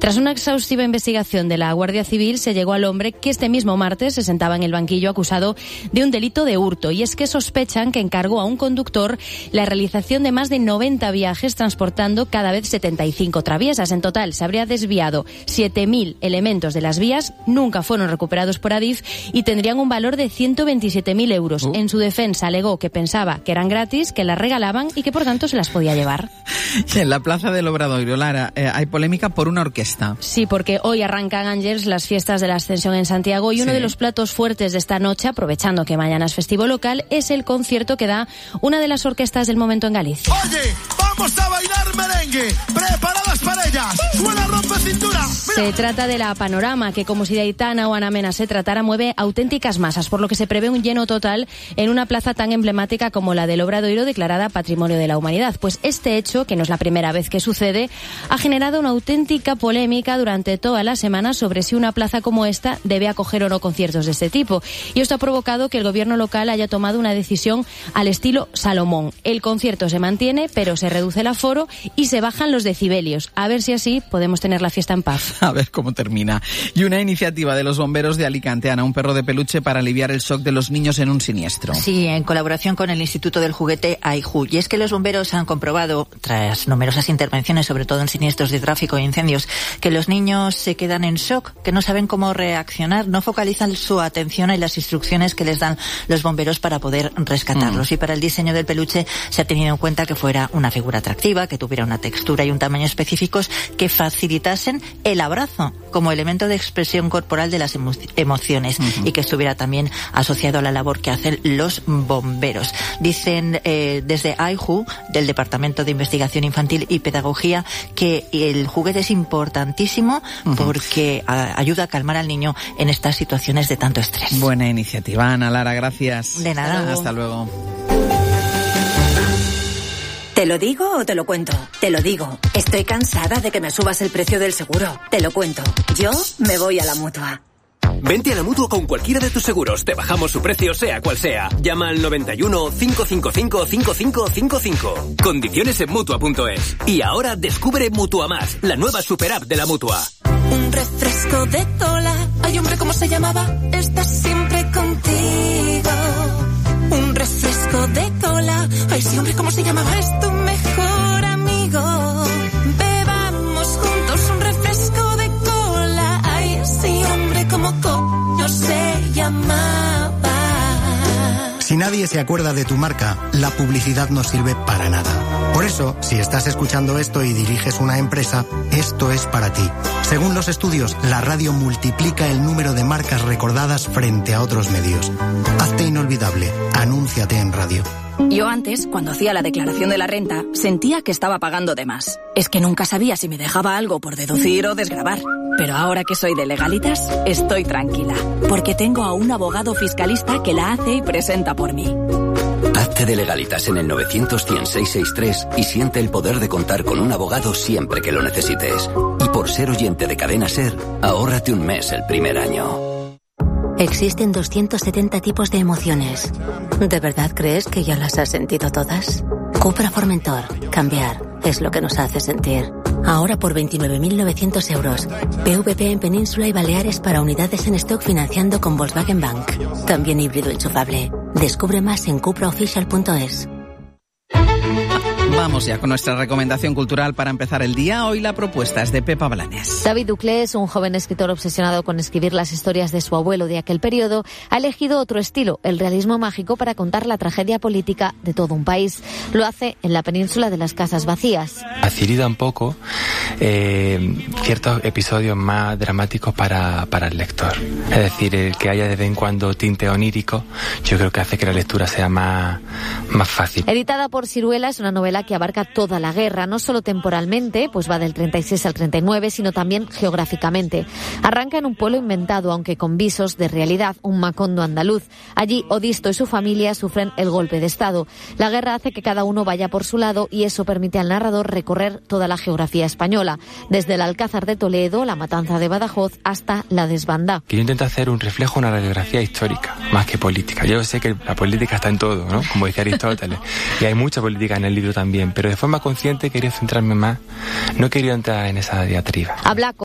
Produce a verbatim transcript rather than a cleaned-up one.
Tras una exhaustiva investigación de la Guardia Civil, se llegó al hombre que este mismo martes se sentaba en el banquillo acusado de un delito de hurto. Y es que sospechan que encargó a un conductor la realización de más de noventa viajes transportando cada vez setenta y cinco traviesas. En total se habría desviado siete mil elementos de las vías, nunca fueron recuperados por Adif y tendrían un valor de ciento veintisiete mil euros. Uh. En su defensa alegó que pensaba que eran gratis, que las regalaban y que por tanto se las podía llevar. En la plaza del Obradoiro, Lara, eh, hay polémica por una orquesta. Sí, porque hoy arrancan, Ángels, las fiestas de la Ascensión en Santiago y uno sí. de los platos fuertes de esta noche, aprovechando que mañana es festivo local, es el concierto que da una de las orquestas del momento en Galicia. Oye, vamos a bailar merengue, preparadas para ellas, suena rompe cintura. Mira. Se trata de la Panorama, que como si de Aitana o Ana Mena se tratara, mueve auténticas masas, por lo que se prevé un lleno total en una plaza tan emblemática como la del Obradoiro, declarada Patrimonio de la Humanidad. Pues este hecho, que no es la primera vez que sucede, ha generado una auténtica polémica durante toda la semana sobre si una plaza como esta debe acoger o no conciertos de este tipo. Y esto ha provocado que el gobierno local haya tomado una decisión al estilo Salomón. El concierto se mantiene, pero se reduce el aforo y se bajan los decibelios. A ver si así podemos tener la fiesta en paz. A ver cómo termina. Y una iniciativa de los bomberos de Alicante, Ana, un perro de peluche para aliviar el shock de los niños en un siniestro. Sí, en colaboración con el Instituto del Juguete AIJU. Y es que los bomberos han comprobado, tras numerosas intervenciones, sobre todo en siniestros de tráfico e incendios, que los niños se quedan en shock, que no saben cómo reaccionar, no focalizan su atención en las instrucciones que les dan los bomberos para poder rescatarlos. Mm. Y para el diseño del peluche se ha tenido en cuenta que fuera una figura atractiva, que tuviera una textura y un tamaño específicos que facilitasen el abrazo como elemento de expresión corporal de las emo- emociones uh-huh. y que estuviera también asociado a la labor que hacen los bomberos. Dicen eh, desde AIJU, del Departamento de Investigación Infantil y Pedagogía, que el juguete es importantísimo uh-huh. porque a, ayuda a calmar al niño en estas situaciones de tanto estrés. Buena iniciativa, Ana. Lara, gracias. De nada. Hasta luego. ¿Te lo digo o te lo cuento? Te lo digo. Estoy cansada de que me subas el precio del seguro. Te lo cuento. Yo me voy a la Mutua. Vente a la Mutua con cualquiera de tus seguros. Te bajamos su precio, sea cual sea. Llama al noventa y uno, cinco cinco cinco, cinco cinco cinco cinco. Condiciones en Mutua punto es. Y ahora descubre Mutua Más, la nueva super app de la Mutua. Un refresco de cola. Ay, hombre, ¿cómo se llamaba? Está siempre contigo. Un refresco de cola. Ay, sí, hombre, ¿cómo se llamaba? Es tu mejor amigo. Bebamos juntos un refresco de cola. Ay, sí, hombre, ¿cómo coño se llamaba? Si nadie se acuerda de tu marca, la publicidad no sirve para nada. Por eso, si estás escuchando esto y diriges una empresa, esto es para ti. Según los estudios, la radio multiplica el número de marcas recordadas frente a otros medios. Hazte inolvidable. Anúnciate en radio. Yo antes, cuando hacía la declaración de la renta, sentía que estaba pagando de más. Es que nunca sabía si me dejaba algo por deducir o desgravar. Pero ahora que soy de Legalitas, estoy tranquila, porque tengo a un abogado fiscalista que la hace y presenta por mí. Hazte de Legalitas en el novecientos, cien, seiscientos sesenta y tres y siente el poder de contar con un abogado siempre que lo necesites. Y por ser oyente de Cadena SER, ahórrate un mes el primer año. Existen doscientos setenta tipos de emociones. ¿De verdad crees que ya las has sentido todas? Cupra Formentor. Cambiar es lo que nos hace sentir. Ahora por veintinueve mil novecientos euros. P V P en Península y Baleares para unidades en stock financiando con Volkswagen Bank. También híbrido enchufable. Descubre más en cupra oficial punto es. Vamos ya con nuestra recomendación cultural para empezar el día. Hoy la propuesta es de Pepa Blanes. David Duclé es un joven escritor obsesionado con escribir las historias de su abuelo de aquel periodo. Ha elegido otro estilo, el realismo mágico, para contar la tragedia política de todo un país. Lo hace en la península de las Casas Vacías. Facilita un poco eh, ciertos episodios más dramáticos para, para el lector. Es decir, el que haya de vez en cuando tinte onírico, yo creo que hace que la lectura sea más, más fácil. Editada por Siruela, es una novela que abarca toda la guerra, no solo temporalmente, pues va del treinta y seis al treinta y nueve, sino también geográficamente. Arranca en un pueblo inventado, aunque con visos de realidad, un Macondo andaluz. Allí, Odisto y su familia sufren el golpe de Estado. La guerra hace que cada uno vaya por su lado y eso permite al narrador recorrer toda la geografía española, desde el Alcázar de Toledo, la matanza de Badajoz, hasta la desbandá. Que yo intento hacer un reflejo, una radiografía histórica, más que política. Yo sé que la política está en todo, ¿no? Como decía Aristóteles. Y hay mucha política en el libro también, pero de forma consciente quería centrarme más, no quería entrar en esa diatriba. Habla